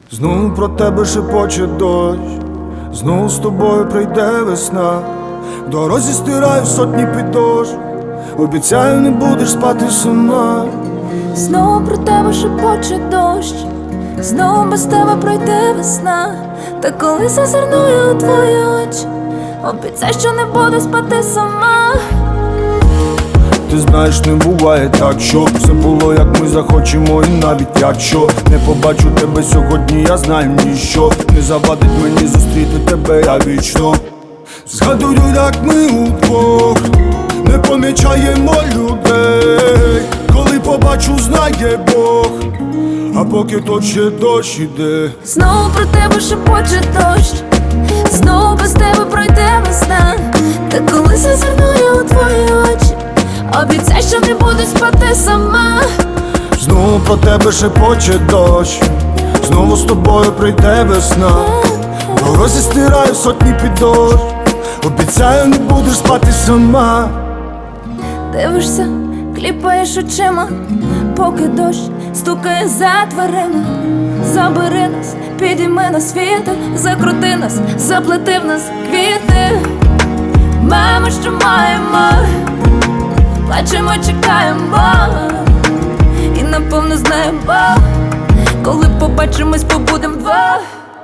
Знову про тебе шепоче дощ, знову з тобою прийде весна. В дорозі стираю сотні підошв, обіцяю, не будеш спати сама. Знову про тебе шепоче дощ, знову без тебе пройде весна. Та коли зазирную у твої очі, обіцяй, що не буду спати сама. Ти знаєш, не буває так, що все було, як ми захочемо. І навіть якщо не побачу тебе сьогодні, я знаю, ніщо не завадить мені зустріти тебе, я вічно. Згадую, як ми удвох не помічаємо людей. Коли побачу, знає Бог, а поки то ще дощ іде. Знову про тебе шепоче дощ, знову без тебе пройде весна. Та коли зазирную у твої очі, обіцяй, що не буду спати сама. Знову про тебе шепоче дощ, знову з тобою прийде весна. В дорозі стираю сотні підошв, обіцяю, не будеш спати сама. Дивишся, кліпаєш очима, поки дощ стукає за дверима. Забери нас, підійми нас вітер, закрути нас, заплети в нас квіти. Маємо, що маємо, плачемо, чекаємо, і напевно знаємо, коли побачимось, побудем вдвох.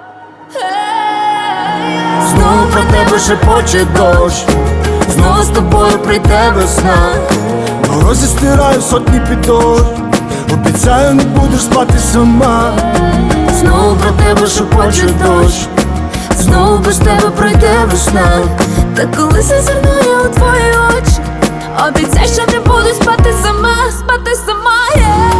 Знову про тебе шепоче дощ, знову з тобою прийде весна. В дорозі стираю сотні підошв, обіцяю, не будеш спати сама. Знову про тебе шепоче дощ, знову без тебе пройде весна. Та коли зазирную у твої очі, обіцяй, що не буду спати сама, спати сама, yeah.